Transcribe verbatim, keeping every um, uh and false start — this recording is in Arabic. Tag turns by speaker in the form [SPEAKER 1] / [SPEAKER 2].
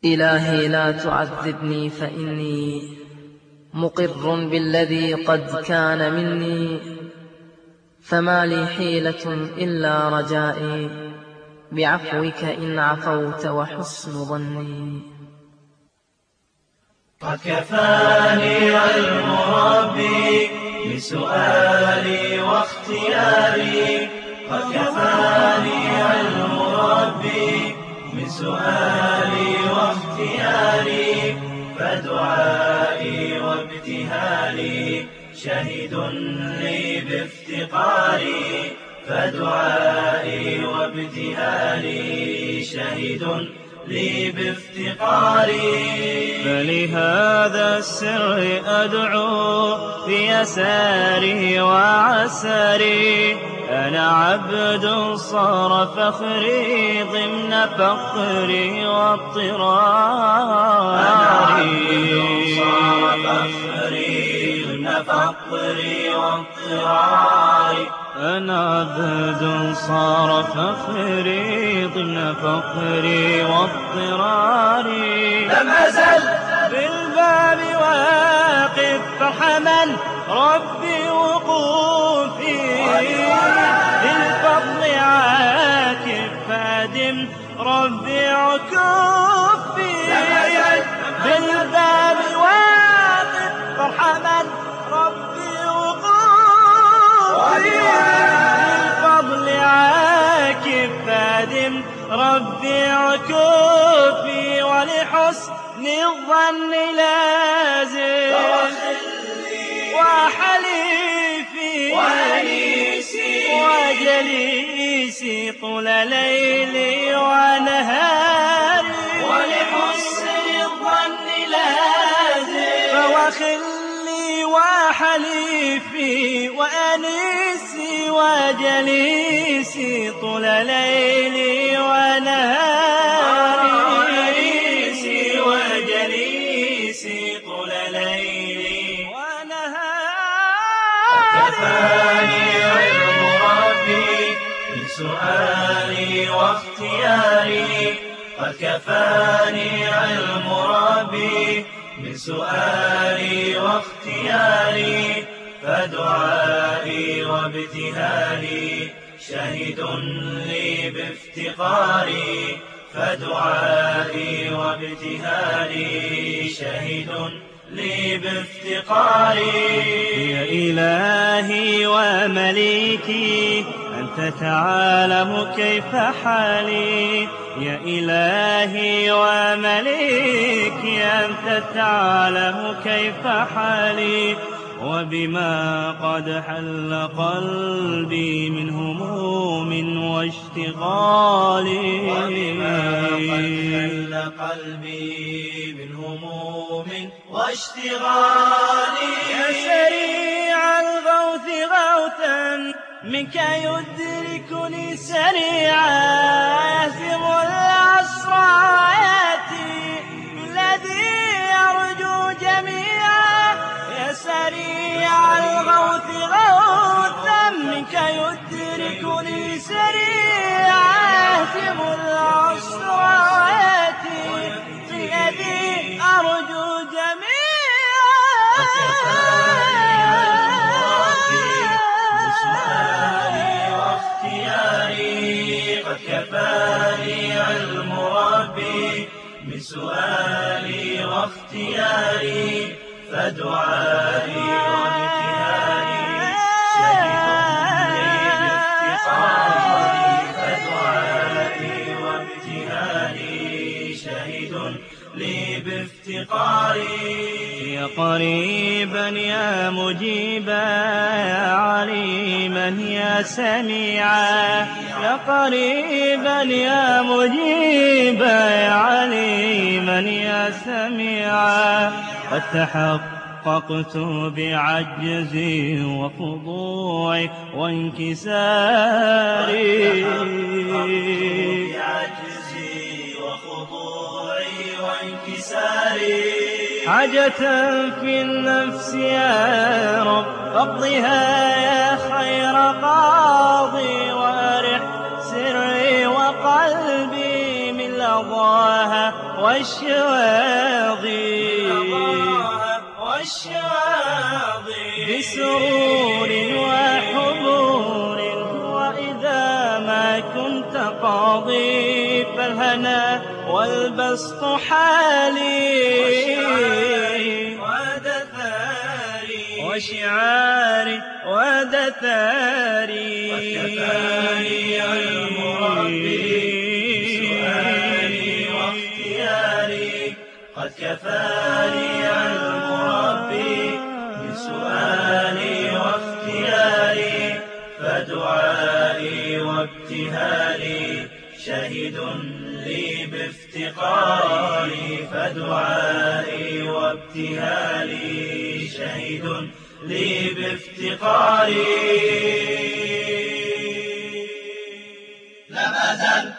[SPEAKER 1] إلهي لا تعذبني فإني مقر بالذي قد كان مني، فما لي حيلة إلا رجائي بعفوك إن عفوت وحسن ظني.
[SPEAKER 2] قد كفاني علم ربي بسؤالي واختياري، قد كفاني علم ربي بسؤالي واختياري، فدعائي وابتهالي شهد لي بافتقاري، فدعائي وابتهالي شهد لي بافتقاري.
[SPEAKER 3] فلهذا السر أدعو في يساري وعساري، أنا عبد صار فخري ضمن فقري واضطراري،
[SPEAKER 2] أنا عبد صار فخري ضمن فقري واضطراري،
[SPEAKER 3] أنا عبد صار فخري ضمن فقري واضطراري.
[SPEAKER 2] لم أزل
[SPEAKER 3] بالباب واقف فارحمن ربي وقوفي، بالفضل عاكف فادم ربي عكوفي، بالباب واقف فارحمن ربي وقوفي، بالفضل عاكف فادم ربي عكوفي، ولحسن الظن لازم وحليفي
[SPEAKER 2] وأنيسي
[SPEAKER 3] وجليسي طول ليلي ونهاري،
[SPEAKER 2] ولحسن الظن لازم
[SPEAKER 3] فوخلي وحليفي وأنيسي وجليسي طول ليلي ونهاري،
[SPEAKER 2] وأنيسي وجليسي طول ليلي
[SPEAKER 3] ونهاري.
[SPEAKER 2] كفاني علم ربي بسؤالي واختياري، قد كفاني علم ربي بسؤالي واختياري، فدعائي وابتهالي شهد لي بافتقاري، فدعائي وابتهالي شهد لي بافتقاري.
[SPEAKER 3] يا إلهي ومليكي أنت تعلم كيف حالي، يا إلهي ومليكي أنت تعلم كيف حالي، وبما قد حل قلبي من هموم واشتغال،
[SPEAKER 2] وبما قد حل قلبي من هموم واشتغال.
[SPEAKER 3] يا سريع الغوث غوثا منك يدركني سريعا، يهزم العصر ياتي بالذي يرجو جميعا، يا سريع الغوث غوثا منك يدركني سريعا، يهزم العصر ياتي بالذي أرجو
[SPEAKER 2] قد كفاني علم ربي بسؤالي واختياري، فدعائي وابتهالي شهد لي بافتقاري، فدعائي وابتهالي شهد لي بافتقاري.
[SPEAKER 3] يا قريبا يا مجيبا يا عليما يا سميعا، يا قريبا يا مجيبا يا عليما يا سميعا، قد تحققت بعجزي وخضوعي وانكساري،
[SPEAKER 2] بعجزي وخضوعي وانكساري،
[SPEAKER 3] حاجة في النفس يا رب اقضها يا خير قاضي، وارح سري وقلبي من أضاها والشواظي بسرور وحبور، وإذا ما كنت قاضي فالهنا والبسط حالي وشعاري ودثاري
[SPEAKER 2] وكفاني علم ربي بسؤالي واختياري، قد كفاني علم ربي بسؤالي واختياري، فدعائي وابتهالي شهد لي بافتقاري، فدعائي وابتهالي شهد لي بافتقاري. لم أزل